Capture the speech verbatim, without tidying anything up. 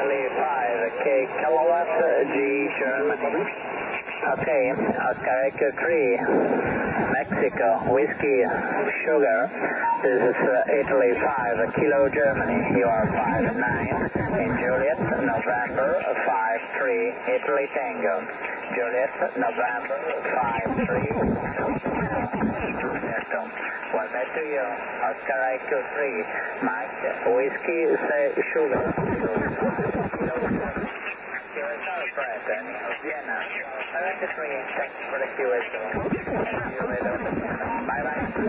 Italy five, K kilowatt, G Germany. Okay, Oscar Echo three, Mexico, Whiskey, Sugar. This is uh, Italy five, Kilo Germany. You are five nine. In Juliet, November five three, Italy Tango. Juliet, November five three. One back to you, Oscar Echo three, Mike, Whiskey, Sugar. Vienna, seventy-three, thanks for the Q S O. Bye bye.